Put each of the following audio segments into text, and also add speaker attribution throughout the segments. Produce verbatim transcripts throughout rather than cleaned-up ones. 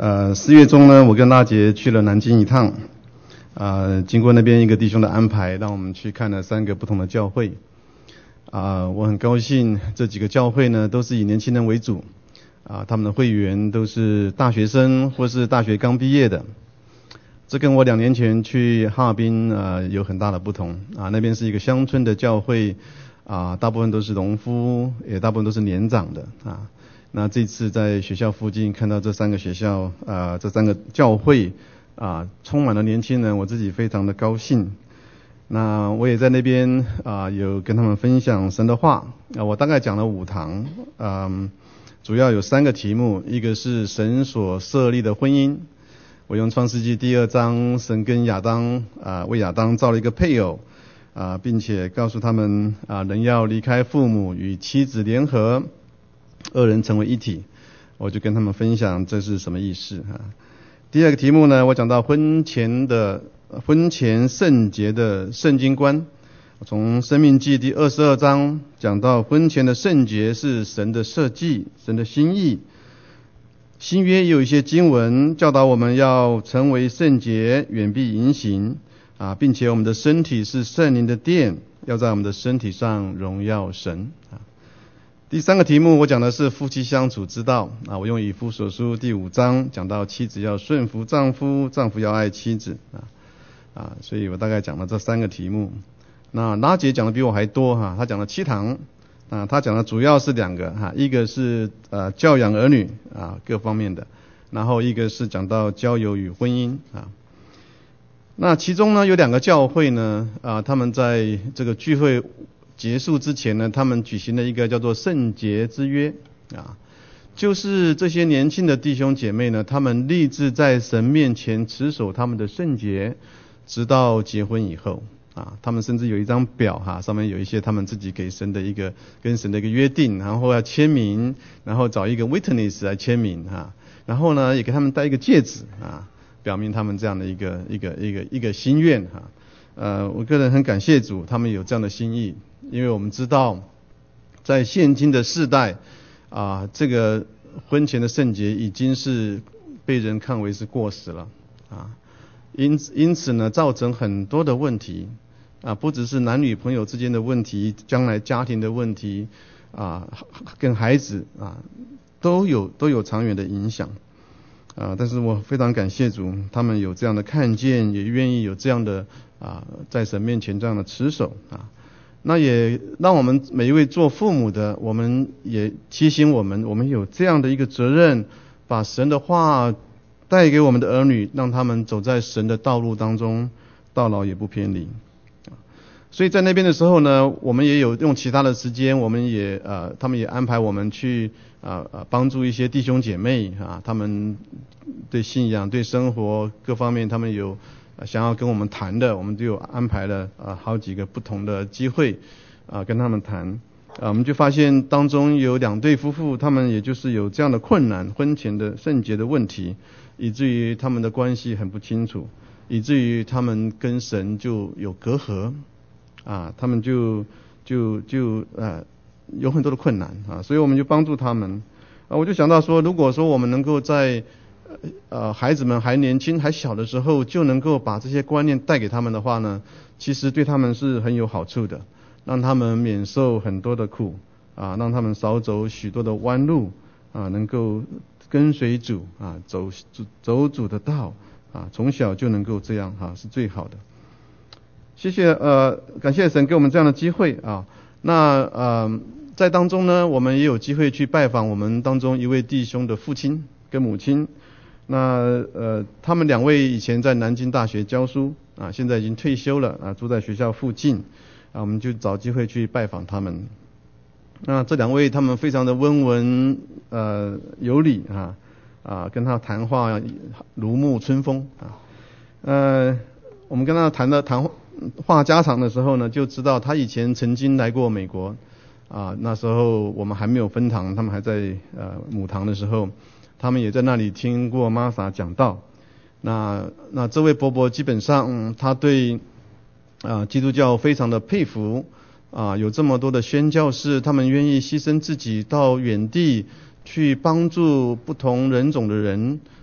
Speaker 1: 呃，四月中呢，我跟拉杰去了南京一趟，啊、呃，经过那边一个弟兄的安排，让我们去看了三个不同的教会，啊、呃，我很高兴这几个教会呢都是以年轻人为主，啊、呃，他们的会员都是大学生或是大学刚毕业的，这跟我两年前去哈尔滨啊、呃、有很大的不同啊，那边是一个乡村的教会，啊、呃，大部分都是农夫，也大部分都是年长的啊。那这次在学校附近看到这三个学校，啊、呃，这三个教会，啊、呃，充满了年轻人，我自己非常的高兴。那我也在那边啊、呃，有跟他们分享神的话，啊、呃，我大概讲了五堂，嗯、呃，主要有三个题目，一个是神所设立的婚姻，我用创世纪第二章，神跟亚当啊、呃，为亚当造了一个配偶，啊、呃，并且告诉他们啊、呃，人要离开父母，与妻子联合。二人成为一体，我就跟他们分享这是什么意思啊。第二个题目呢，我讲到婚前的婚前圣洁的圣经观，从申命记第二十二章讲到婚前的圣洁是神的设计，神的心意。新约也有一些经文教导我们要成为圣洁，远避淫行啊，并且我们的身体是圣灵的殿，要在我们的身体上荣耀神啊。第三个题目我讲的是夫妻相处之道啊，我用以弗所书第五章讲到妻子要顺服丈夫，丈夫要爱妻子啊啊，所以我大概讲了这三个题目。那拉姐讲的比我还多哈，她讲了七堂啊，她讲的主要是两个哈，一个是呃教养儿女啊各方面的，然后一个是讲到交友与婚姻啊。那其中呢有两个教会呢啊，他们在这个聚会结束之前呢，他们举行了一个叫做圣洁之约啊，就是这些年轻的弟兄姐妹呢，他们立志在神面前持守他们的圣洁，直到结婚以后啊。他们甚至有一张表哈，上面有一些他们自己给神的一个跟神的一个约定，然后要签名，然后找一个 witness 来签名哈，然后呢也给他们戴一个戒指啊，表明他们这样的一个一个一个一个心愿哈。呃，我个人很感谢主，他们有这样的心意。因为我们知道在现今的世代啊，这个婚前的圣洁已经是被人看为是过时了啊，因此因此呢造成很多的问题啊，不只是男女朋友之间的问题，将来家庭的问题啊，跟孩子啊都有都有长远的影响啊。但是我非常感谢主，他们有这样的看见，也愿意有这样的啊在神面前这样的持守啊。那也让我们每一位做父母的，我们也提醒我们，我们有这样的一个责任，把神的话带给我们的儿女，让他们走在神的道路当中，到老也不偏离。所以在那边的时候呢，我们也有用其他的时间，我们也呃，他们也安排我们去啊呃帮助一些弟兄姐妹啊，他们对信仰、对生活各方面，他们有想要跟我们谈的，我们就有安排了啊好几个不同的机会啊跟他们谈啊，我们就发现当中有两对夫妇，他们也就是有这样的困难，婚前的圣洁的问题，以至于他们的关系很不清楚，以至于他们跟神就有隔阂啊，他们就就就呃有很多的困难啊，所以我们就帮助他们啊，我就想到说，如果说我们能够在呃，孩子们还年轻还小的时候就能够把这些观念带给他们的话呢，其实对他们是很有好处的，让他们免受很多的苦啊，让他们少走许多的弯路啊，能够跟随主啊，走走主的道啊，从小就能够这样哈、啊，是最好的。谢谢呃，感谢神给我们这样的机会啊。那呃，在当中呢，我们也有机会去拜访我们当中一位弟兄的父亲跟母亲。那呃，他们两位以前在南京大学教书啊，现在已经退休了啊，住在学校附近啊，我们就找机会去拜访他们。那这两位他们非常的温文呃有礼啊啊，跟他谈话如沐春风啊。呃，我们跟他谈的谈话家常的时候呢，就知道他以前曾经来过美国啊，那时候我们还没有分堂，他们还在呃母堂的时候。他们也在那里听过玛莎讲道。那那这位伯伯基本上、嗯、他对啊、呃、基督教非常的佩服啊、呃，有这么多的宣教士，他们愿意牺牲自己到远地去帮助不同人种的人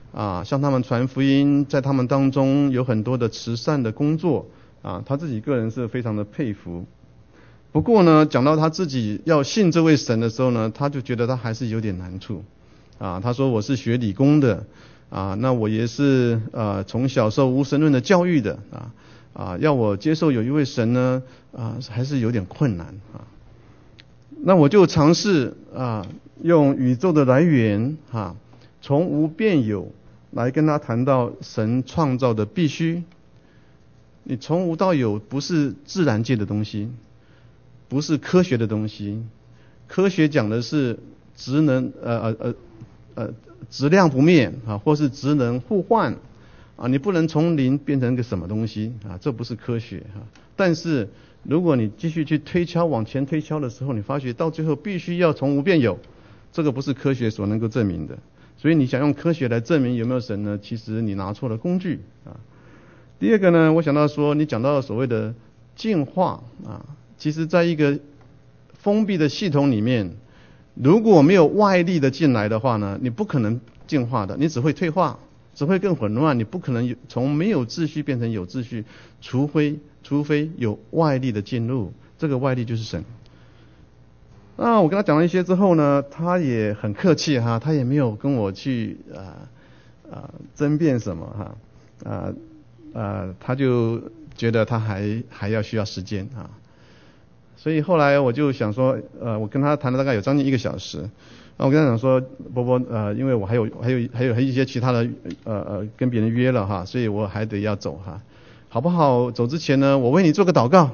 Speaker 1: 啊，向他们传福音，在他们当中有很多的慈善的工作啊，他自己个人是非常的佩服。不过呢，讲到他自己要信这位神的时候呢，他就觉得他还是有点难处啊。他说我是学理工的啊，那我也是呃从小受无神论的教育的啊啊，要我接受有一位神呢啊，还是有点困难啊。那我就尝试啊，用宇宙的来源啊，从无变有来跟他谈到神创造的必须。你从无到有不是自然界的东西，不是科学的东西。科学讲的是质能呃呃呃呃质量不灭啊，或是质能互换啊，你不能从零变成个什么东西啊，这不是科学啊。但是如果你继续去推敲往前推敲的时候，你发觉到最后必须要从无变有，这个不是科学所能够证明的。所以你想用科学来证明有没有神呢？其实你拿错了工具啊。第二个呢，我想到说，你讲到所谓的进化啊，其实在一个封闭的系统里面，如果没有外力的进来的话呢，你不可能进化的，你只会退化，只会更混乱，你不可能从没有秩序变成有秩序，除非除非有外力的进入，这个外力就是神。那我跟他讲了一些之后呢，他也很客气哈，他也没有跟我去啊啊争辩什么哈啊啊，他就觉得他还还要需要时间啊，所以后来我就想说，呃，我跟他谈了大概有将近一个小时，那我跟他讲说，波波呃，因为我还有还有还有还有一些其他的呃呃跟别人约了哈，所以我还得要走哈，好不好？走之前呢，我为你做个祷告。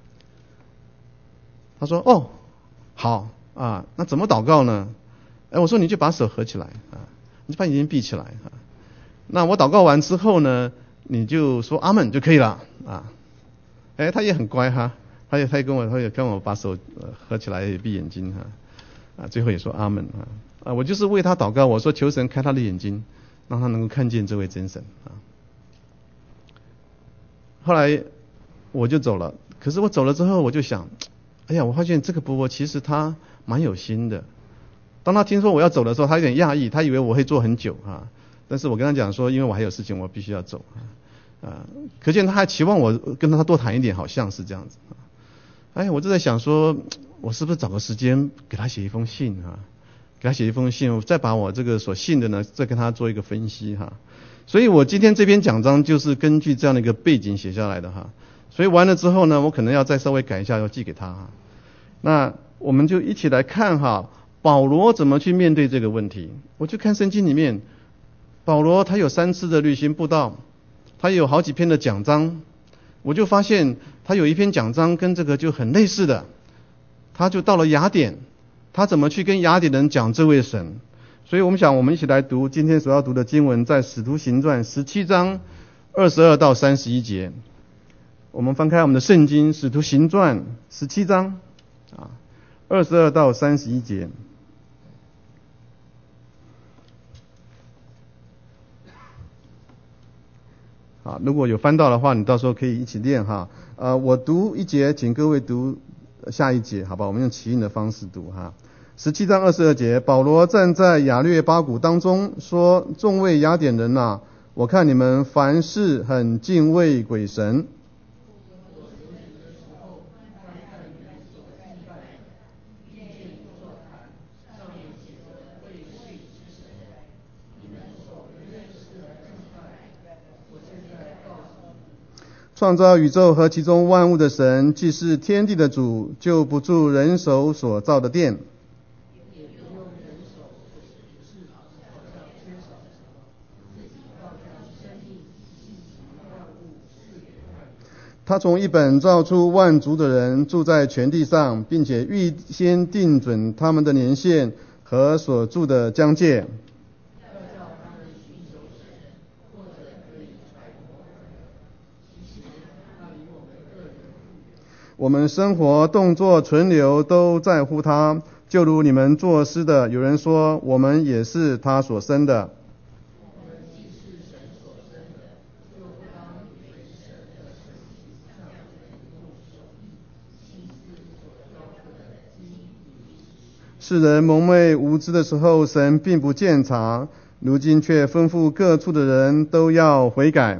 Speaker 1: 他说哦。好啊，那怎么祷告呢？哎，我说你就把手合起来啊，你就把眼睛闭起来啊。那我祷告完之后呢，你就说阿们就可以了啊。哎，他也很乖哈，他也他也跟我他也跟我把手合起来也闭眼睛哈啊，最后也说阿们啊啊，我就是为他祷告，我说求神开他的眼睛，让他能够看见这位真神啊。后来我就走了，可是我走了之后，我就想。哎呀，我发现这个伯伯其实他蛮有心的。当他听说我要走的时候，他有点讶异，他以为我会坐很久啊。但是我跟他讲说，因为我还有事情，我必须要走啊。啊，可见他还期望我跟他多谈一点，好像是这样子啊。哎，我就在想说，我是不是找个时间给他写一封信啊？给他写一封信，再把我这个所信的呢，再跟他做一个分析哈。所以我今天这篇讲章就是根据这样的一个背景写下来的哈。所以完了之后呢，我可能要再稍微改一下，要寄给他哈。那我们就一起来看哈，保罗怎么去面对这个问题。我去看圣经里面，保罗他有三次的旅行布道，他有好几篇的讲章，我就发现他有一篇讲章跟这个就很类似的，他就到了雅典，他怎么去跟雅典人讲这位神。所以我们想我们一起来读今天所要读的经文，在使徒行传十七章二十二到三十一节。我们翻开我们的圣经《使徒行传》十七章啊，二十二到三十一节。啊，如果有翻到的话，你到时候可以一起念哈。呃，我读一节，请各位读下一节，好吧？我们用起印的方式读哈。十七章二十二节，保罗站在亚略巴谷当中说：“众位雅典人呐，我看你们凡事很敬畏鬼神。”创造宇宙和其中万物的神，既是天地的主，就不住人手所造的殿。他从一本造出万族的人，住在全地上，并且预先定准他们的年限和所住的疆界。我们生活、动作、存留都在乎他，就如你们作诗的，有人说我们也是他所生的。世人蒙昧无知的时候，神并不鉴察； 如今却吩咐各处的人都要悔改。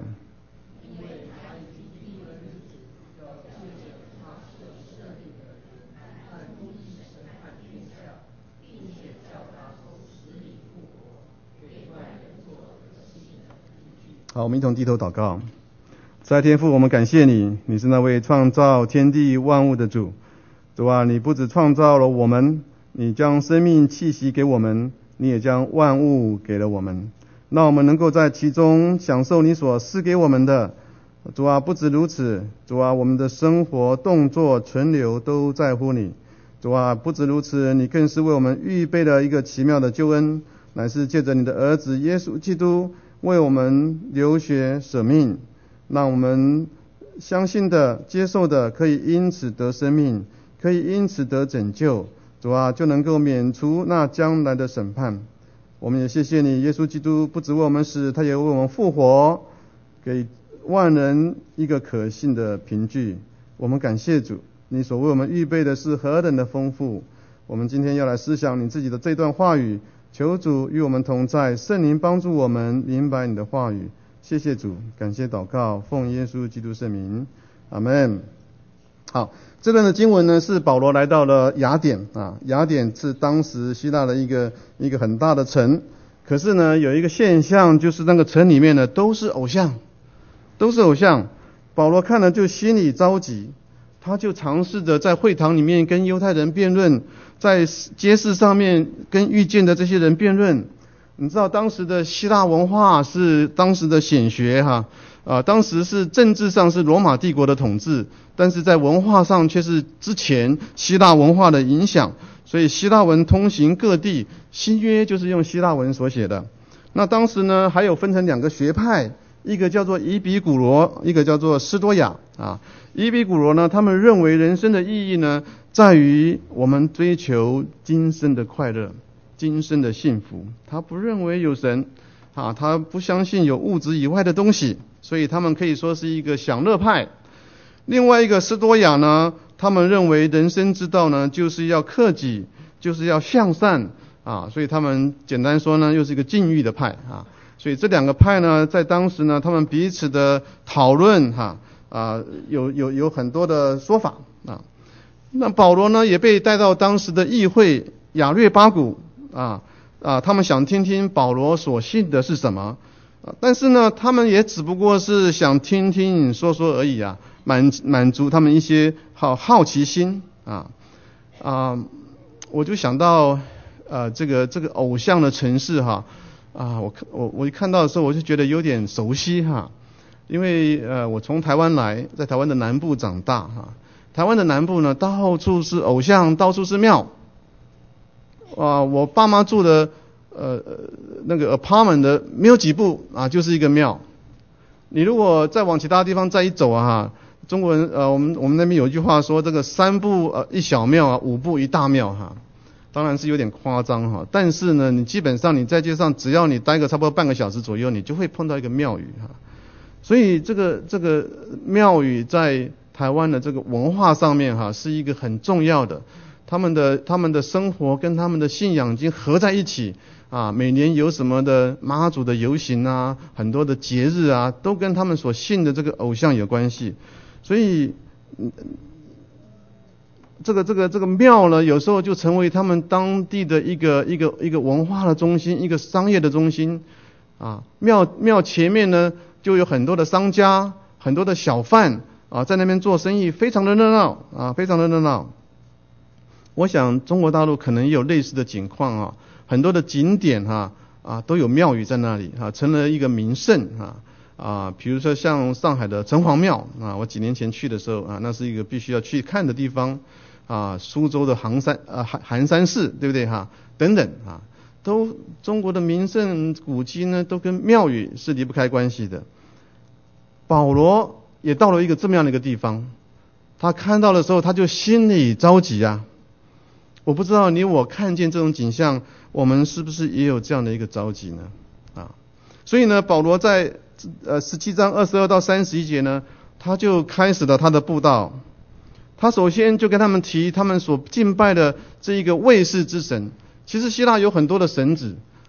Speaker 1: 好，我们一同低头祷告。慈爱天父，我们感谢你，你是那位创造天地万物的主。主啊，你不只创造了我们，你将生命气息给我们，你也将万物给了我们，让我们能够在其中享受你所赐给我们的。主啊，不止如此，主啊，我们的生活、动作、存留都在乎你。主啊，不止如此，你更是为我们预备了一个奇妙的救恩，乃是借着你的儿子耶稣基督为我们流血舍命，让我们相信的、接受的，可以因此得生命，可以因此得拯救。主啊，就能够免除那将来的审判。我们也谢谢你，耶稣基督不只为我们死，他也为我们复活，给万人一个可信的凭据。我们感谢主，你所为我们预备的是何等的丰富。我们今天要来思想你自己的这段话语，求主与我们同在，圣灵帮助我们明白你的话语。谢谢主，感谢祷告，奉耶稣基督圣名，阿们。好，这段的经文呢，是保罗来到了雅典啊，雅典是当时希腊的一个一个很大的城。可是呢，有一个现象，就是那个城里面呢都是偶像，都是偶像。保罗看了就心里着急，他就尝试着在会堂里面跟犹太人辩论，在街市上面跟遇见的这些人辩论。你知道当时的希腊文化是当时的显学哈，啊，当时是政治上是罗马帝国的统治，但是在文化上却是之前希腊文化的影响，所以希腊文通行各地，新约就是用希腊文所写的。那当时呢，还有分成两个学派，一个叫做伊比古罗，一个叫做斯多亚啊。伊比古罗呢，他们认为人生的意义呢，在于我们追求今生的快乐，今生的幸福。他不认为有神啊，他不相信有物质以外的东西，所以他们可以说是一个享乐派。另外一个斯多亚呢，他们认为人生之道呢，就是要克己，就是要向善啊，所以他们简单说呢，又是一个禁欲的派啊。所以这两个派呢，在当时呢，他们彼此的讨论哈啊，有有有很多的说法啊。那保罗呢，也被带到当时的议会亚略巴谷啊啊，他们想听听保罗所信的是什么，啊、但是呢，他们也只不过是想听听你说说而已啊，满满足他们一些好好奇心啊啊，我就想到呃这个这个偶像的城市哈啊，我我我一看到的时候，我就觉得有点熟悉哈，因为呃我从台湾来，在台湾的南部长大哈，台湾的南部呢，到处是偶像，到处是庙。啊，我爸妈住的呃那个 apartment 的没有几步啊，就是一个庙。你如果再往其他地方再一走啊，哈，中国人呃我们我们那边有一句话说，这个三步呃一小庙啊，五步一大庙哈，当然是有点夸张哈，但是呢，你基本上你在街上，只要你待个差不多半个小时左右，你就会碰到一个庙宇哈。所以这个这个庙宇在台湾的这个文化上面哈，是一个很重要的。他们的他们的生活跟他们的信仰已经合在一起啊，每年有什么的妈祖的游行啊，很多的节日啊，都跟他们所信的这个偶像有关系。所以，嗯、这个这个这个庙呢，有时候就成为他们当地的一个一个一个文化的中心，一个商业的中心啊。庙庙前面呢，就有很多的商家，很多的小贩啊，在那边做生意，非常的热闹啊，非常的热闹。我想中国大陆可能也有类似的情况啊，很多的景点哈 啊, 啊都有庙宇在那里啊，成了一个名胜啊啊，比如说像上海的城隍庙啊，我几年前去的时候啊，那是一个必须要去看的地方啊，苏州的杭山啊韩韩山寺，对不对哈？等等啊，都中国的名胜古迹呢，都跟庙宇是离不开关系的。保罗也到了一个这么样的一个地方，他看到的时候，他就心里着急啊。我不知道你我看见这种景象，我们是不是也有这样的一个着急呢？啊，所以呢，保罗在呃十七章二十二到三十一节呢，他就开始了他的布道。他首先就跟他们提他们所敬拜的这一个卫士之神。其实希腊有很多的神子，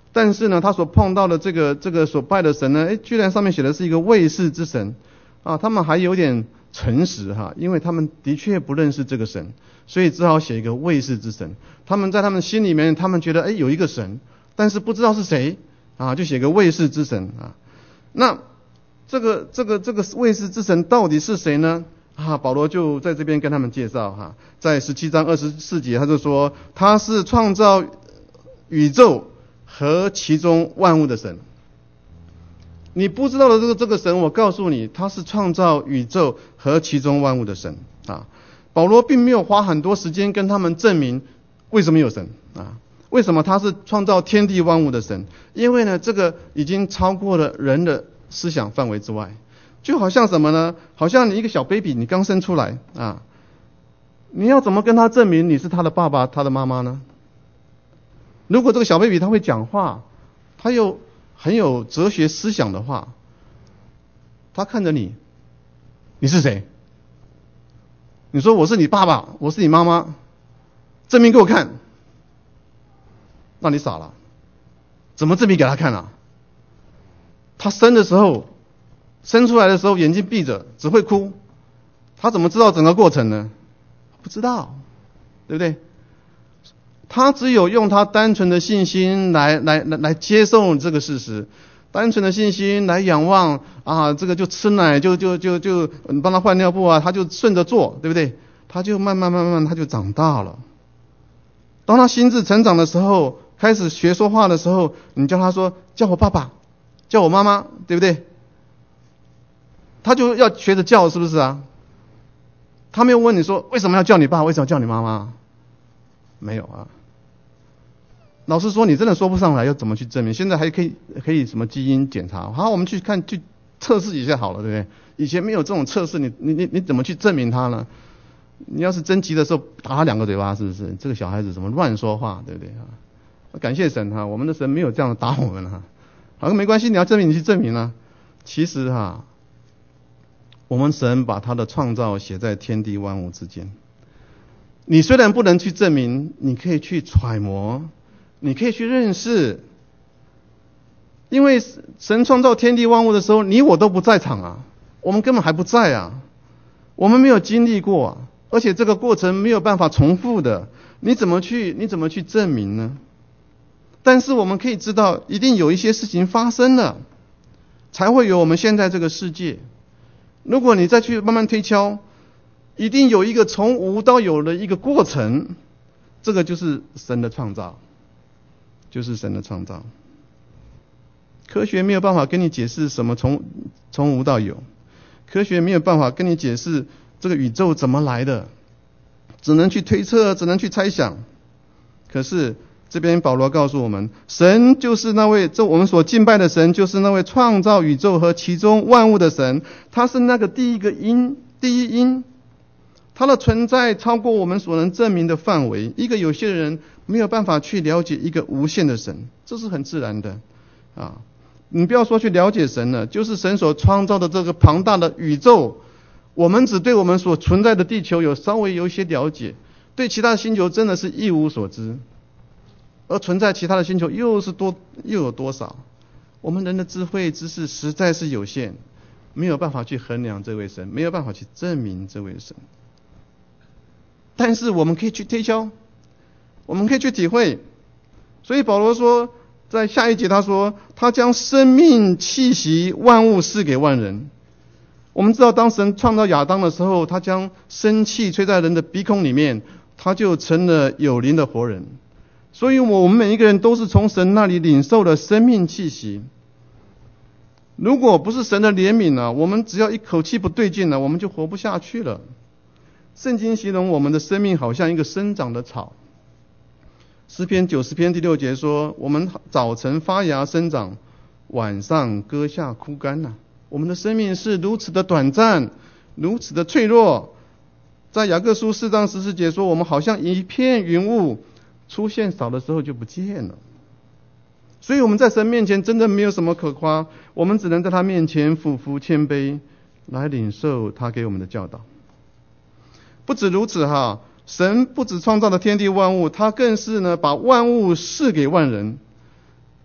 Speaker 1: 但是呢，他所碰到的这个这个所拜的神呢，哎，居然上面写的是一个未识之神啊，他们还有点诚实哈，因为他们的确不认识这个神，所以只好写一个未识之神。他们在他们心里面，他们觉得哎有一个神，但是不知道是谁啊，就写个未识之神啊。那这个这个这个未识之神到底是谁呢？啊，保罗就在这边跟他们介绍哈，在十七章二十四节他就说，他是创造宇宙和其中万物的神。你不知道的这个这个神，我告诉你，他是创造宇宙和其中万物的神啊。保罗并没有花很多时间跟他们证明为什么有神啊，为什么他是创造天地万物的神？因为呢，这个已经超过了人的思想范围之外。就好像什么呢？好像你一个小 baby， 你刚生出来啊，你要怎么跟他证明你是他的爸爸、他的妈妈呢？如果这个小 baby 他会讲话，他又很有哲学思想的话，他看着你，你是谁？你说我是你爸爸，我是你妈妈，证明给我看。那你傻了，怎么证明给他看啊？他生的时候。生出来的时候眼睛闭着，只会哭，他怎么知道整个过程呢？不知道，对不对？他只有用他单纯的信心来来来来接受这个事实，单纯的信心来仰望啊，这个就吃奶就就就就你帮他换尿布啊，他就顺着做，对不对？他就慢慢慢慢他就长大了。当他心智成长的时候，开始学说话的时候，你叫他说叫我爸爸，叫我妈妈，对不对？他就要学着叫，是不是啊？他没有问你说为什么要叫你爸，为什么要叫你妈妈？没有啊。老实说，你真的说不上来，要怎么去证明？现在还可以可以什么基因检查？好，我们去看去测试一下好了，对不对？以前没有这种测试，你你你你怎么去证明他呢？你要是真急的时候打他两个嘴巴，是不是？这个小孩子怎么乱说话，对不对啊？感谢神哈，我们的神没有这样打我们哈。好，没关系，你要证明你去证明啊。其实哈。我们神把他的创造写在天地万物之间，你虽然不能去证明，你可以去揣摩，你可以去认识，因为神创造天地万物的时候，你我都不在场啊，我们根本还不在啊，我们没有经历过啊，而且这个过程没有办法重复的，你怎么去你怎么去证明呢？但是我们可以知道，一定有一些事情发生了，才会有我们现在这个世界。如果你再去慢慢推敲，一定有一个从无到有的一个过程，这个就是神的创造，就是神的创造。科学没有办法跟你解释什么从从无到有，科学没有办法跟你解释这个宇宙怎么来的，只能去推测，只能去猜想。可是这边保罗告诉我们，神就是那位，这我们所敬拜的神就是那位创造宇宙和其中万物的神，他是那个第一个因，第一因，他的存在超过我们所能证明的范围。一个有些人没有办法去了解一个无限的神，这是很自然的啊。你不要说去了解神了，就是神所创造的这个庞大的宇宙，我们只对我们所存在的地球有稍微有一些了解，对其他的星球真的是一无所知。而存在其他的星球又是多又有多少？我们人的智慧知识实在是有限，没有办法去衡量这位神，没有办法去证明这位神。但是我们可以去推敲，我们可以去体会。所以保罗说，在下一节他说，他将生命气息万物赐给万人。我们知道，当神创造亚当的时候，他将生气吹在人的鼻孔里面，他就成了有灵的活人。所以我们每一个人都是从神那里领受了生命气息。如果不是神的怜悯呢，我们只要一口气不对劲了，我们就活不下去了。圣经形容我们的生命好像一个生长的草。诗篇九十篇第六节说，我们早晨发芽生长，晚上割下枯干了。我们的生命是如此的短暂，如此的脆弱。在雅各书四章十四节说，我们好像一片云雾，出现少的时候就不见了。所以我们在神面前真的没有什么可夸，我们只能在他面前俯伏谦卑，来领受他给我们的教导。不止如此哈，神不止创造了天地万物，他更是呢把万物赐给万人。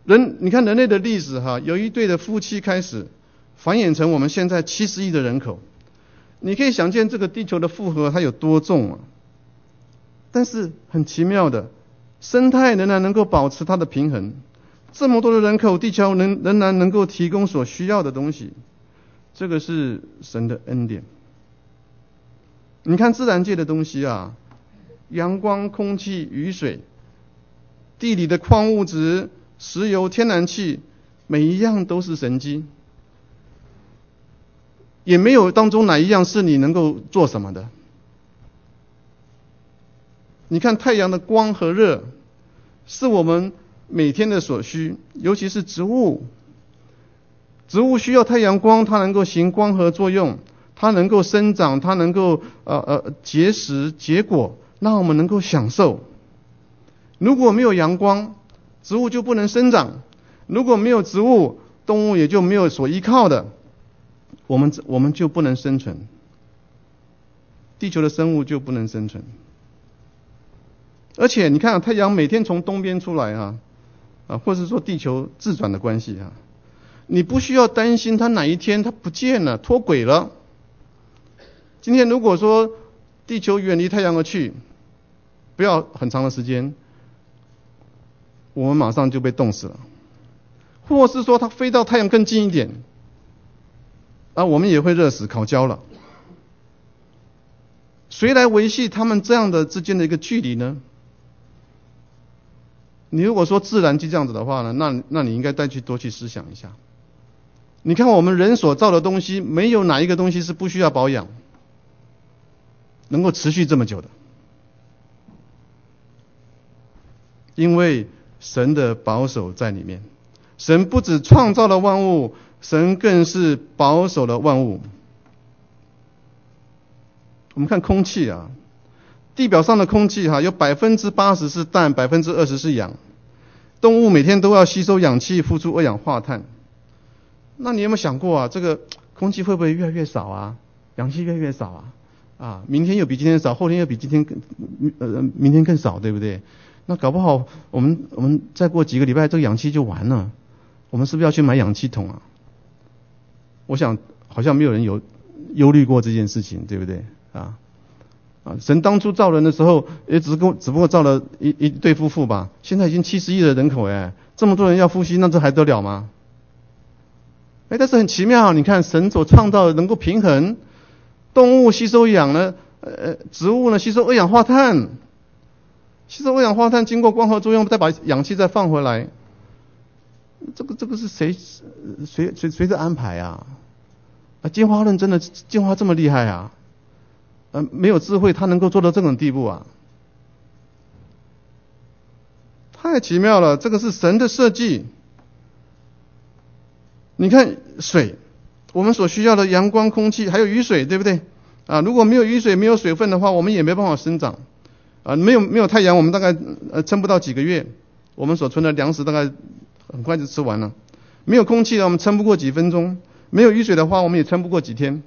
Speaker 1: 人，你看人类的历史哈，有一对的夫妻开始繁衍成我们现在七十亿的人口，你可以想见这个地球的负荷它有多重啊！但是很奇妙的，生态仍然能够保持它的平衡。这么多的人口，地球仍仍然能够提供所需要的东西，这个是神的恩典。你看自然界的东西啊，阳光、空气、雨水，地里的矿物质、石油、天然气，每一样都是神迹，也没有当中哪一样是你能够做什么的。你看太阳的光和热，是我们每天的所需，尤其是植物。植物需要太阳光，它能够行光合作用，它能够生长，它能够呃呃结实结果，让我们能够享受。如果没有阳光，植物就不能生长；如果没有植物，动物也就没有所依靠的，我们我们就不能生存，地球的生物就不能生存。而且你看、啊、太阳每天从东边出来啊，啊，或是说地球自转的关系啊，你不需要担心它哪一天它不见了、脱轨了。今天如果说地球远离太阳而去，不要很长的时间，我们马上就被冻死了；或是说它飞到太阳更近一点，啊，我们也会热死、烤焦了。谁来维系他们这样的之间的一个距离呢？你如果说自然就这样子的话呢，那那你应该再去多去思想一下。你看我们人所造的东西，没有哪一个东西是不需要保养，能够持续这么久的，因为神的保守在里面。神不只创造了万物，神更是保守了万物。我们看空气啊，地表上的空气哈、啊，有百分之八十是氮，百分之二十是氧。动物每天都要吸收氧气，呼出二氧化碳。那你有没有想过啊，这个空气会不会越来越少啊？氧气越来越少啊？啊，明天又比今天少，后天又比今天更呃明天更少，对不对？那搞不好我们我们再过几个礼拜，这个氧气就完了。我们是不是要去买氧气筒啊？我想好像没有人有忧虑过这件事情，对不对？啊啊！神当初造人的时候，也只不只不过造了一一对夫妇吧。现在已经七十亿的人口，哎，这么多人要呼吸，那这还得了吗？哎，但是很奇妙，你看神所创造的能够平衡，动物吸收氧呢，呃，植物呢吸收二氧化碳，吸收二氧化碳经过光合作用，再把氧气再放回来。这个这个是谁谁谁谁在安排啊？啊，进化论真的进化这么厉害啊？呃，没有智慧，他能够做到这种地步啊？太奇妙了，这个是神的设计。你看水，我们所需要的阳光、空气，还有雨水，对不对？啊，如果没有雨水、没有水分的话，我们也没办法生长。啊，没有没有太阳，我们大概呃撑不到几个月，我们所存的粮食大概很快就吃完了。没有空气呢，我们撑不过几分钟；没有雨水的话，我们也撑不过几天。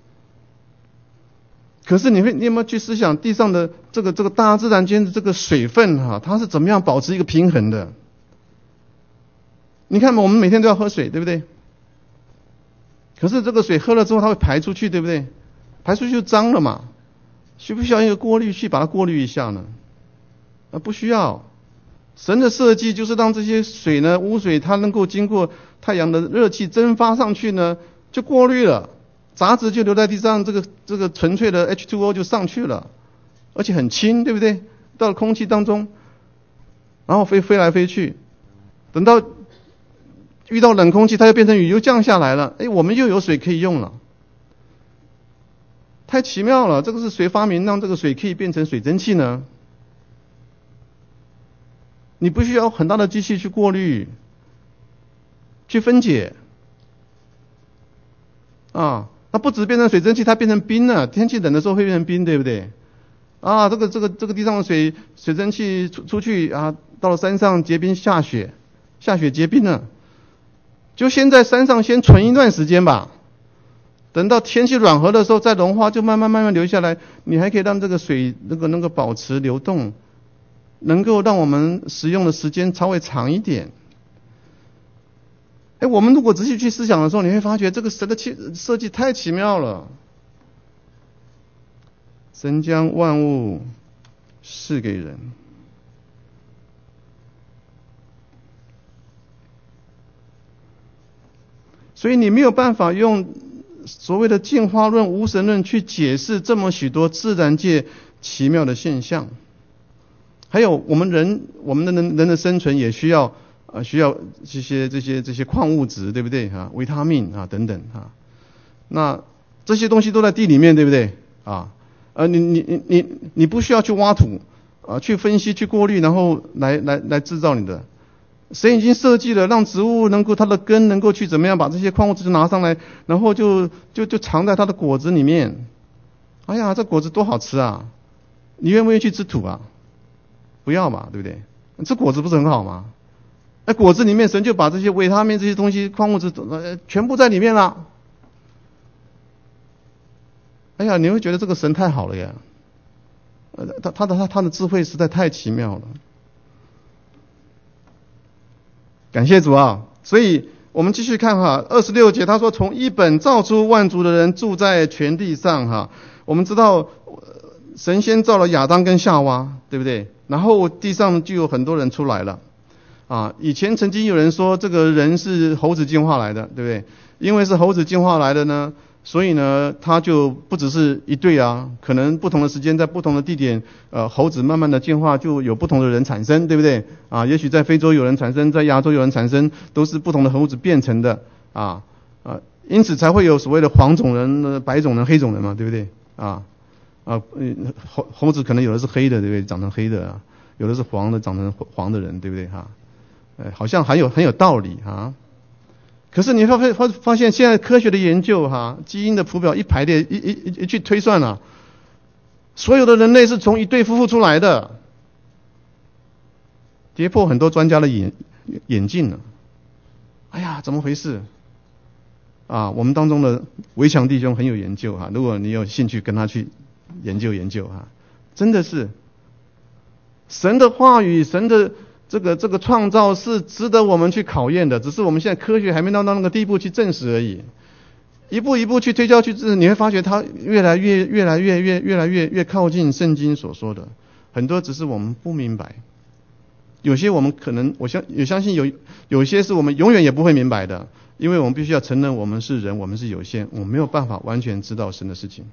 Speaker 1: 可是你会，你有没有去思想地上的这个这个大自然间的这个水分哈、啊，它是怎么样保持一个平衡的？你看嘛，我们每天都要喝水，对不对？可是这个水喝了之后，它会排出去，对不对？排出去就脏了嘛，需不需要一个过滤器把它过滤一下呢？啊，不需要。神的设计就是让这些水呢，污水它能够经过太阳的热气蒸发上去呢，就过滤了。杂质就留在地上，这个这个纯粹的 H 二 O 就上去了，而且很轻，对不对？到了空气当中，然后飞飞来飞去，等到遇到冷空气，它又变成雨，又降下来了。哎，我们又有水可以用了，太奇妙了！这个是谁发明让这个水可以变成水蒸气呢？你不需要很大的机器去过滤、去分解啊。它不止变成水蒸气，它变成冰了。天气冷的时候会变成冰，对不对？啊，这个这个这个地上的水水蒸气出出去啊，到了山上结冰下雪，下雪结冰了。就先在山上先存一段时间吧，等到天气暖和的时候再融化，就慢慢慢慢流下来。你还可以让这个水那个能够保持流动，能够让我们使用的时间稍微长一点。 哎，我们如果仔细去思想的时候，你会发觉这个神的设计太奇妙了。神将万物赐给人，所以你没有办法用所谓的进化论、无神论去解释这么许多自然界奇妙的现象。还有我们人，我们的人人的生存也需要啊、呃，需要这些这些这些矿物质，对不对啊？维他命啊等等啊，那这些东西都在地里面，对不对啊？呃，你你你你你不需要去挖土啊，去分析、去过滤，然后来来来制造你的。神已经设计了，让植物能够它的根能够去怎么样把这些矿物质拿上来，然后就就就藏在它的果子里面。哎呀，这果子多好吃啊！你愿不愿意去吃土啊？不要嘛，对不对？这果子不是很好吗？哎，果子里面神就把这些维他命这些东西、矿物质呃全部在里面了。哎呀，你会觉得这个神太好了呀！呃，他他的他他的智慧实在太奇妙了。感谢主啊！所以我们继续看哈，二十六节他说：“从一本造出万族的人住在全地上。”哈，我们知道神先造了亚当跟夏娃，对不对？然后地上就有很多人出来了。啊，以前曾经有人说这个人是猴子进化来的，对不对？因为是猴子进化来的呢，所以呢，他就不只是一对啊，可能不同的时间在不同的地点，呃，猴子慢慢的进化，就有不同的人产生，对不对？啊，也许在非洲有人产生，在亚洲有人产生，都是不同的猴子变成的啊啊，因此才会有所谓的黄种人、白种人、黑种人嘛，对不对？啊啊，猴猴子可能有的是黑的，对不对？长成黑的啊，有的是黄的，长成黄的人，对不对？哈、啊，呃，好像很有很有道理啊。可是你会发发现，现在科学的研究哈、啊，基因的谱表一排列，一一一一去推算啊，所有的人类是从一对夫妇出来的，跌破很多专家的眼眼镜了。哎呀，怎么回事？啊，我们当中的围墙弟兄很有研究哈、啊，如果你有兴趣跟他去研究研究哈、啊，真的是神的话语，神的。这个这个创造是值得我们去考验的，只是我们现在科学还没到到那个地步去证实而已。一步一步去推敲去证实，你会发觉它越来越越来越越越来越越靠近圣经所说的。很多只是我们不明白，有些我们可能我相也相信有有些是我们永远也不会明白的，因为我们必须要承认我们是人，我们是有限，我们没有办法完全知道神的事情。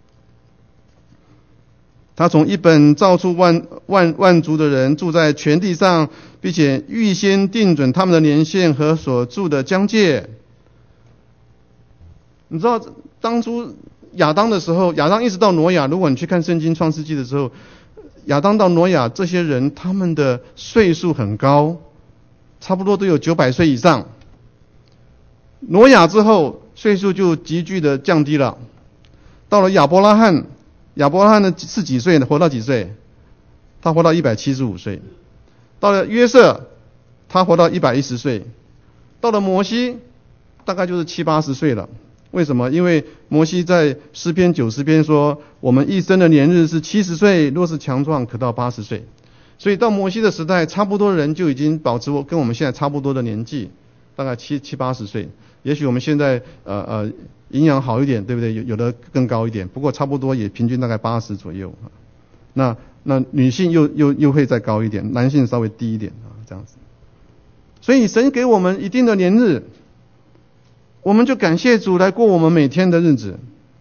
Speaker 1: 他从一本造出万万万族的人住在全地上，并且预先定准他们的年限和所住的疆界。你知道当初亚当的时候，亚当一直到挪亚，如果你去看圣经创世纪的时候，亚当到挪亚这些人他们的岁数很高，差不多都有九百岁以上。挪亚之后岁数就急剧的降低了，到了亚伯拉罕。亚伯拉罕呢是几岁呢？活到几岁？他活到一百七十五岁。到了约瑟，他活到一百一十岁。到了摩西，大概就是七八十岁了。为什么？因为摩西在诗篇九十篇说，我们一生的年日是七十岁，若是强壮，可到八十岁。所以到摩西的时代，差不多的人就已经保持跟我们现在差不多的年纪，大概七七八十岁。也许我们现在呃呃营养好一点，对不对？有有的更高一点，不过差不多也平均大概八十左右。那那女性又又又会再高一点，男性稍微低一点啊，这样子。所以神给我们一定的年日，我们就感谢主来过我们每天的日子。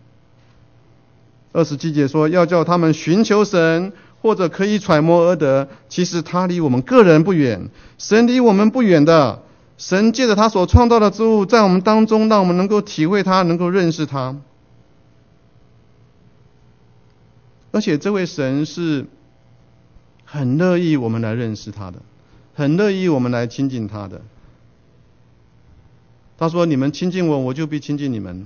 Speaker 1: 二十七节说，要叫他们寻求神，或者可以揣摩而得。其实他离我们个人不远，神离我们不远的。神借着他所创造的之物，在我们当中，让我们能够体会他，能够认识他。而且这位神是很乐意我们来认识他的，很乐意我们来亲近他的。他说：“你们亲近我，我就必亲近你们。”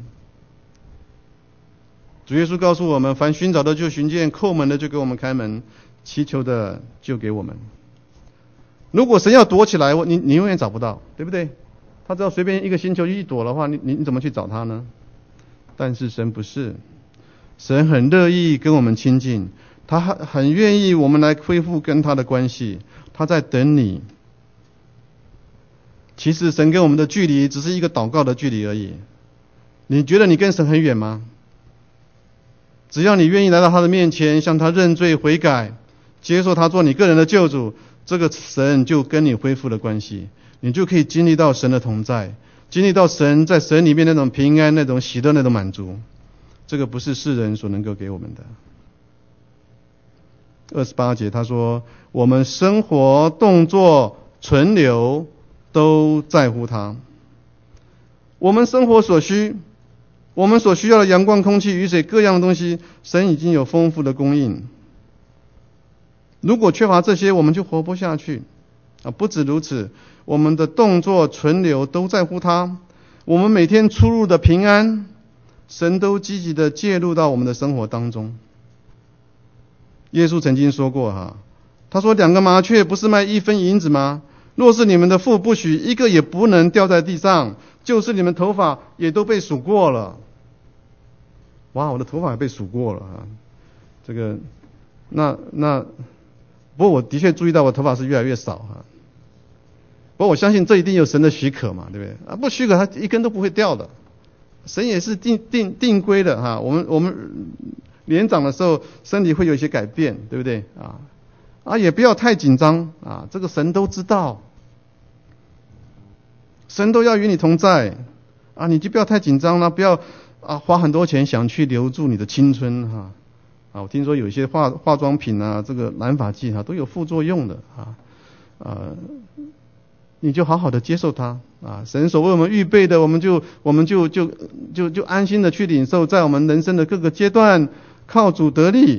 Speaker 1: 主耶稣告诉我们：“凡寻找的就寻见，叩门的就给我们开门，祈求的就给我们。”如果神要躲起来，你你永远找不到，对不对？他只要随便一个星球一躲的话，你你你怎么去找他呢？但是神不是，神很乐意跟我们亲近，他很很愿意我们来恢复跟他的关系，他在等你。 其实神跟我们的距离只是一个祷告的距离而已。你觉得你跟神很远吗？只要你愿意来到他的面前，向他认罪悔改，接受他做你个人的救主，这个神就跟你恢复了关系，你就可以经历到神的同在，经历到神在神里面那种平安、那种喜乐、那种满足。这个不是世人所能够给我们的。二十八节他说，我们生活、动作、存留都在乎他。我们生活所需，我们所需要的阳光、空气、雨水各样的东西，神已经有丰富的供应。如果缺乏这些，我们就活不下去啊！不止如此，我们的动作、存留都在乎他。我们每天出入的平安，神都积极的介入到我们的生活当中。耶稣曾经说过哈，他说两个麻雀不是卖一分银子吗？若是你们的父不许，一个也不能掉在地上，就是你们头发也都被数过了。哇，我的头发也被数过了啊！这个，那那，不过我的确注意到我头发是越来越少哈。不过我相信这一定有神的许可嘛，对不对？啊，不许可它一根都不会掉的。神也是定定定规的哈。我们我们年长的时候，身体会有一些改变，对不对啊？啊，也不要太紧张啊，这个神都知道，神都要与你同在啊，你就不要太紧张了，不要啊花很多钱想去留住你的青春哈。啊，我听说有一些化化妆品啊，这个染发剂啊都有副作用的啊，呃，你就好好的接受它啊，神所为我们预备的，我们就我们就就就就安心的去领受，在我们人生的各个阶段靠主得力。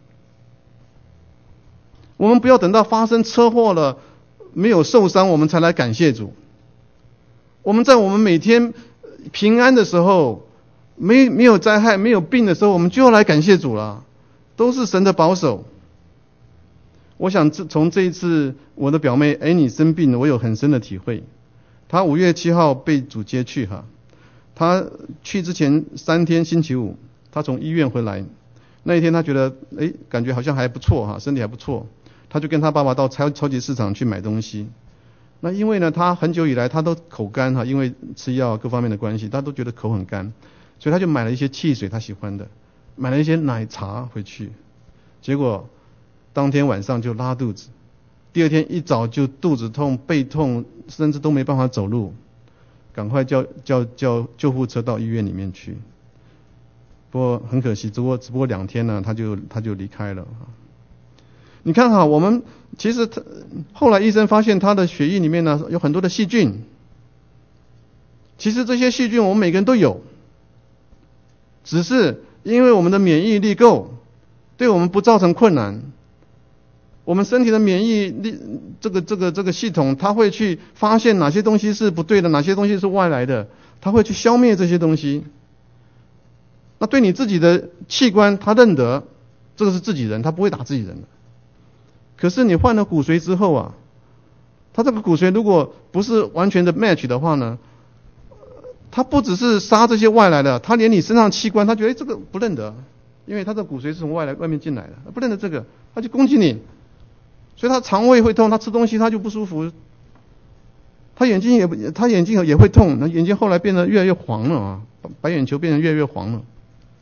Speaker 1: 我们不要等到发生车祸了，没有受伤，我们才来感谢主。我们在我们每天平安的时候，没没有灾害、没有病的时候，我们就要来感谢主了，都是神的保守。我想从这一次我的表妹艾妮生病了，我有很深的体会。她五月七号被主接去哈，她去之前三天星期五，她从医院回来，那一天她觉得诶感觉好像还不错哈，身体还不错。他就跟他爸爸到超超级市场去买东西。那因为呢，他很久以来他都口干哈，因为吃药各方面的关系，他都觉得口很干，所以他就买了一些汽水他喜欢的，买了一些奶茶回去。结果当天晚上就拉肚子，第二天一早就肚子痛、背痛，甚至都没办法走路，赶快叫叫叫救护车到医院里面去。不过很可惜，只不过只不过两天呢，他就他就离开了。你看哈，我们其实他后来医生发现他的血液里面呢有很多的细菌，其实这些细菌我们每个人都有，只是因为我们的免疫力够，对我们不造成困难。我们身体的免疫力这个这个这个系统，它会去发现哪些东西是不对的，哪些东西是外来的，它会去消灭这些东西。那对你自己的器官，它认得这个是自己人，它不会打自己人的。可是你换了骨髓之后啊，它这个骨髓如果不是完全的 match 的话呢，它不只是杀这些外来的，它连你身上器官，它觉得这个不认得，因为它的骨髓是从外来外面进来的，不认得这个，它就攻击你，所以它肠胃会痛，它吃东西它就不舒服，它眼睛也它眼睛也会痛，那眼睛后来变得越来越黄了啊，白眼球变得越来越黄了。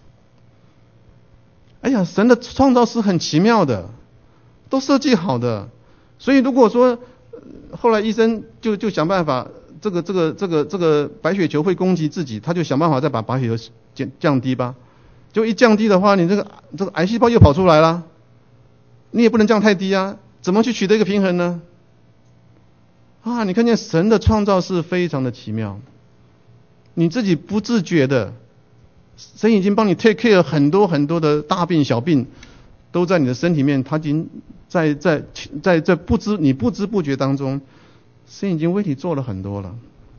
Speaker 1: 哎呀，神的创造是很奇妙的。都设计好的，所以如果说后来医生就就想办法，这个这个这个这个白血球会攻击自己，他就想办法再把白血球降降低吧。就一降低的话，你这个这个癌细胞又跑出来了，你也不能降太低啊，怎么去取得一个平衡呢？啊，你看见神的创造是非常的奇妙，你自己不自觉的，神已经帮你 take care 很多很多的大病小病。都在你的身体里面，他已经在在在在不知你不知不觉当中，神已经为你做了很多了。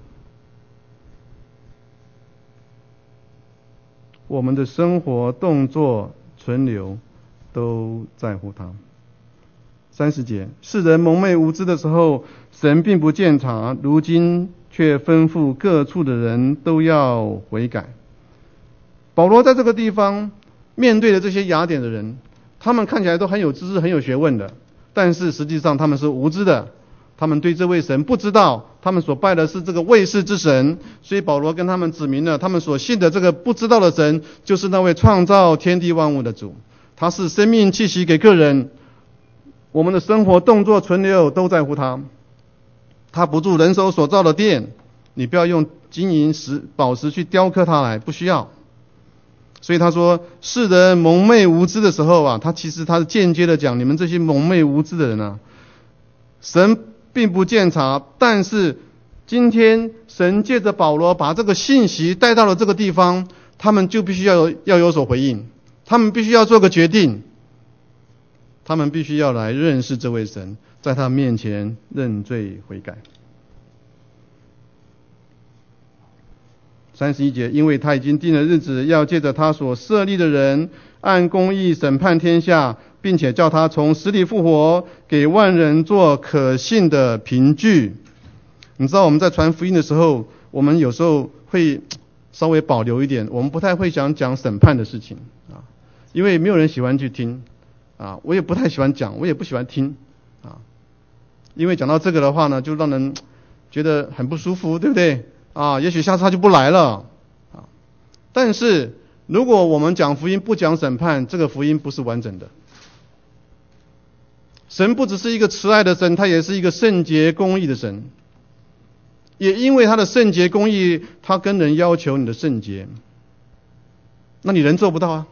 Speaker 1: 我们的生活、动作、存留，都在乎他。三十节，世人蒙昧无知的时候，神并不鉴察，如今却吩咐各处的人都要悔改。保罗在这个地方面对的这些雅典的人。他们看起来都很有知识、很有学问的，但是实际上他们是无知的， 他们对这位神不知道，他们所拜的是这个未识之神，所以保罗跟他们指明了，他们所信的这个不知道的神，就是那位创造天地万物的主，他是生命气息给个人，我们的生活动作存留都在乎他，他不住人手所造的殿，你不要用金银石宝石去雕刻它来，不需要。所以他说世人蒙昧无知的时候啊，他其实他是间接的讲，你们这些蒙昧无知的人啊，神并不鉴察，但是今天神借着保罗把这个信息带到了这个地方，他们就必须要有要有所回应，他们必须要做个决定，他们必须要来认识这位神，在他面前认罪悔改。三十一节，因为他已经定了日子，要借着他所设立的人，按公义审判天下，并且叫他从死里复活，给万人做可信的凭据。你知道我们在传福音的时候，我们有时候会稍微保留一点，我们不太会想讲审判的事情啊，因为没有人喜欢去听啊，我也不太喜欢讲，我也不喜欢听啊，因为讲到这个的话呢，就让人觉得很不舒服，对不对？啊，也许下次他就不来了啊。但是如果我们讲福音不讲审判，这个福音不是完整的。神不只是一个慈爱的神，他也是一个圣洁公义的神。也因为他的圣洁公义，他跟人要求你的圣洁，那你人做不到啊。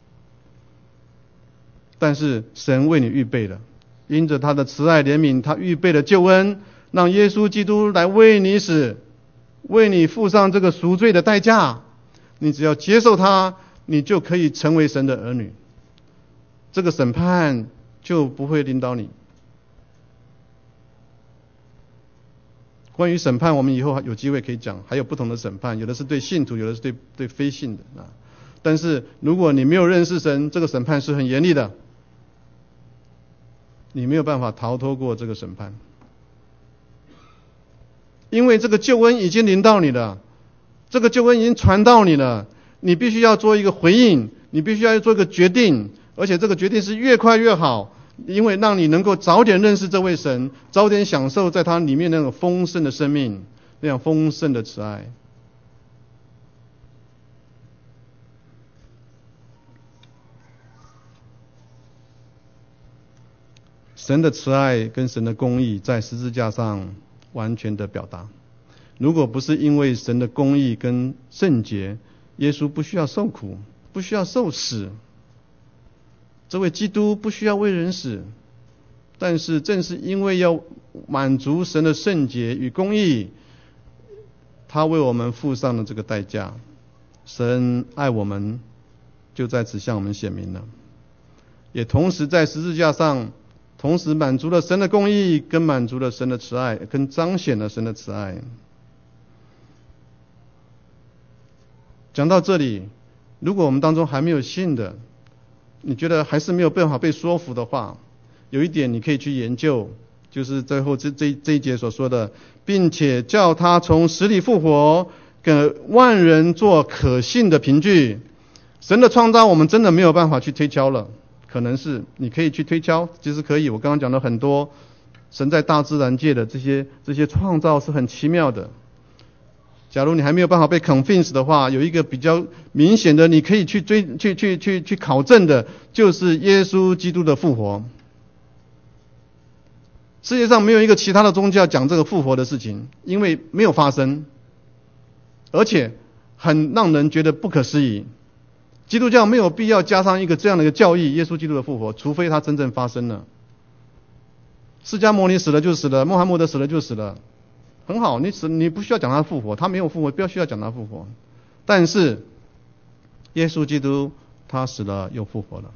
Speaker 1: 但是神为你预备了，因着他的慈爱怜悯，他预备了救恩，让耶稣基督来为你死，为你付上这个赎罪的代价，你只要接受他，你就可以成为神的儿女，这个审判就不会临到你。关于审判，我们以后有机会可以讲，还有不同的审判，有的是对信徒，有的是对对非信的啊。但是如果你没有认识神，这个审判是很严厉的，你没有办法逃脱过这个审判。因为这个救恩已经临到你了，这个救恩已经传到你了，你必须要做一个回应，你必须要做一个决定，而且这个决定是越快越好，因为让你能够早点认识这位神，早点享受在他里面那种丰盛的生命，那样丰盛的慈爱。神的慈爱跟神的公义在十字架上完全的表达。如果不是因为神的公义跟圣洁，耶稣不需要受苦，不需要受死，这位基督不需要为人死。但是正是因为要满足神的圣洁与公义，他为我们付上了这个代价。神爱我们，就在此向我们显明了，也同时在十字架上同时满足了神的公义，跟满足了神的慈爱，跟彰显了神的慈爱。讲到这里，如果我们当中还没有信的，你觉得还是没有办法被说服的话，有一点你可以去研究，就是最后这这这一节所说的，并且叫他从死里复活，给万人做可信的凭据。神的创造我们真的没有办法去推敲了，可能是你可以去推敲，其实可以。我刚刚讲了很多神在大自然界的这些这些创造是很奇妙的。假如你还没有办法被 convince 的话，有一个比较明显的你可以去追去去去去考证的，就是耶稣基督的复活。世界上没有一个其他的宗教讲这个复活的事情，因为没有发生，而且很让人觉得不可思议。基督教没有必要加上一个这样的一个教义，耶稣基督的复活，除非它真正发生了。释迦牟尼死了就死了，穆罕默德死了就死了，很好，你死你不需要讲他复活，他没有复活，不要需要讲他复活。但是耶稣基督他死了又复活了。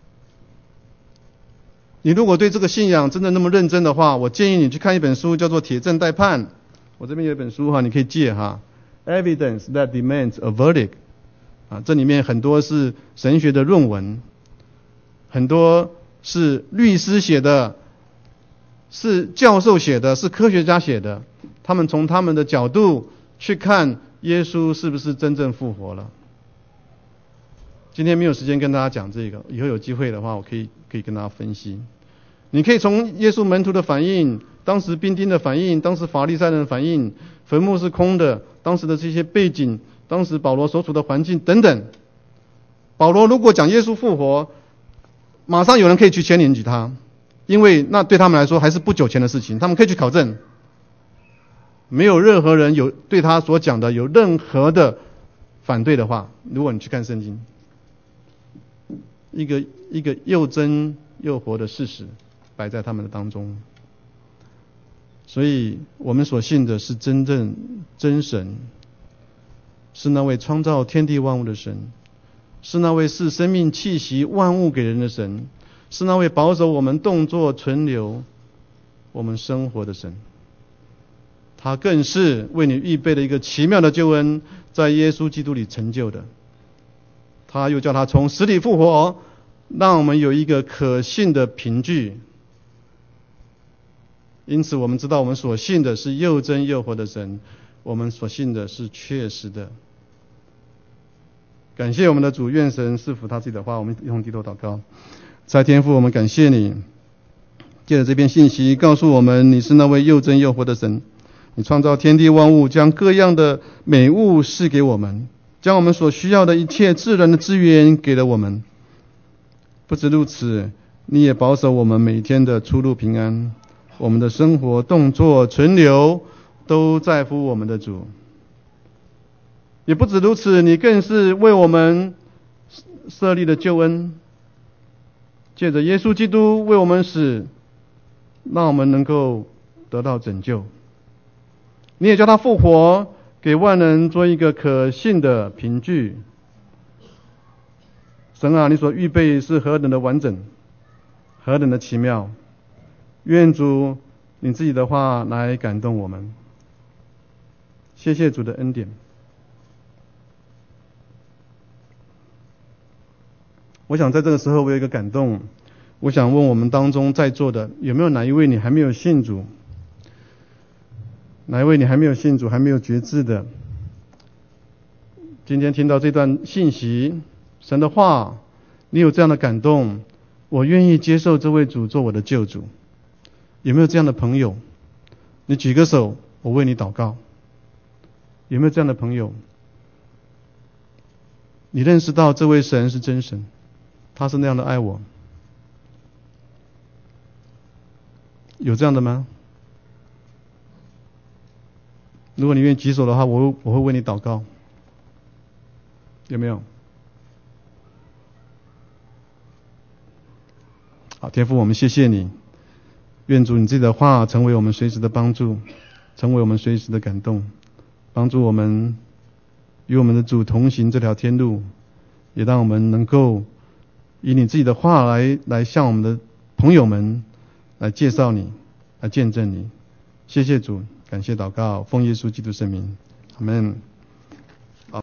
Speaker 1: 你如果对这个信仰真的那么认真的话，我建议你去看一本书，叫做《铁证待判》。我这边有一本书哈，你可以借哈，《Evidence That Demands a Verdict》啊，这里面很多是神学的论文，很多是律师写的，是教授写的，是科学家写的，他们从他们的角度去看耶稣是不是真正复活了。今天没有时间跟大家讲这个，以后有机会的话我可以可以跟大家分析。你可以从耶稣门徒的反应， 当时兵丁的反应，当时法利赛人的反应，坟墓是空的，当时的这些背景，当时保罗所处的环境等等。保罗如果讲耶稣复活，马上有人可以去牵连举他，因为那对他们来说还是不久前的事情，他们可以去考证。没有任何人有对他所讲的有任何的反对的话。如果你去看圣经，一个一个又真又活的事实摆在他们的当中。所以我们所信的是真正真神，是那位创造天地万物的神，是那位赐生命气息万物给人的神，是那位保守我们动作存留我们生活的神。他更是为你预备了一个奇妙的救恩，在耶稣基督里成就的。他又叫他从死里复活，让我们有一个可信的凭据。因此我们知道我们所信的是又真又活的神，我们所信的是确实的。感谢我们的主，愿神赐福他自己的话。我们用低头祷告。在天父，我们感谢你，借着这篇信息告诉我们，你是那位又真又活的神。你创造天地万物，将各样的美物赐给我们，将我们所需要的一切自然的资源给了我们。不止如此，你也保守我们每天的出入平安，我们的生活动作存留都在乎我们的主。也不止如此，你更是为我们设立了救恩，借着耶稣基督为我们死，让我们能够得到拯救。你也叫他复活，给万人做一个可信的凭据。神啊，你所预备是何等的完整，何等的奇妙。愿主你自己的话来感动我们。谢谢主的恩典。我想在这个时候我有一个感动，我想问我们当中在座的，有没有哪一位你还没有信主？哪一位你还没有信主，还没有决志的？今天听到这段信息，神的话，你有这样的感动，我愿意接受这位主做我的救主。有没有这样的朋友？你举个手，我为你祷告。有没有这样的朋友？你认识到这位神是真神，他是那样的爱我。有这样的吗？如果你愿意举手的话，我我会为你祷告。有没有？好，天父，我们谢谢你，愿主你自己的话成为我们随时的帮助，成为我们随时的感动，帮助我们与我们的主同行这条天路，也让我们能够以你自己的话来来向我们的朋友们来介绍你，来见证你。谢谢主，感谢祷告，奉耶稣基督圣名，阿们。